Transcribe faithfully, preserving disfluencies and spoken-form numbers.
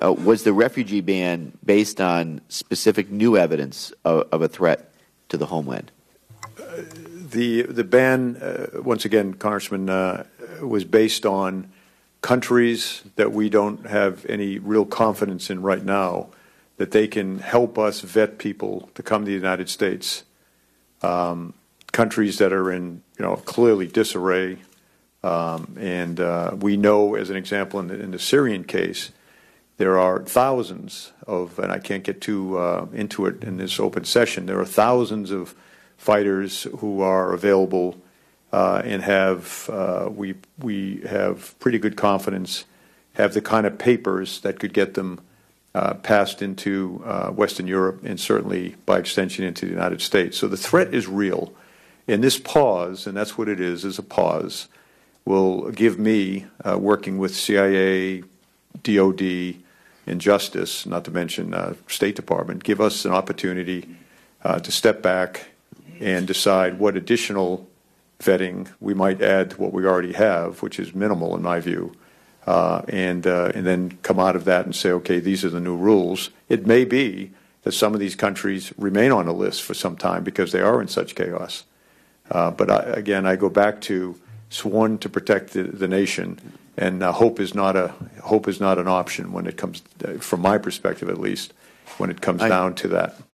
uh, was the refugee ban based on specific new evidence of, of a threat to the homeland? Uh, the the ban, uh, once again, Congressman, uh, was based on countries that we don't have any real confidence in right now that they can help us vet people to come to the United States. Um, countries that are in, you know, clearly disarray. Um, and uh, we know, as an example, in the, in the Syrian case, there are thousands of, and I can't get too uh, into it in this open session, there are thousands of fighters who are available uh, and have, uh, we, we have pretty good confidence, have the kind of papers that could get them uh, passed into uh, Western Europe and certainly by extension into the United States. So the threat is real. And this pause, and that's what it is, is a pause, will give me, uh, working with C I A, D O D, and Justice, not to mention uh, State Department, give us an opportunity uh, to step back and decide what additional vetting we might add to what we already have, which is minimal in my view, uh, and, uh, and then come out of that and say, okay, these are the new rules. It may be that some of these countries remain on the list for some time because they are in such chaos. Uh, but I, again, I go back to sworn to protect the, the nation, and uh, hope is not a hope is not an option when it comes, uh, from my perspective at least, when it comes I, down to that.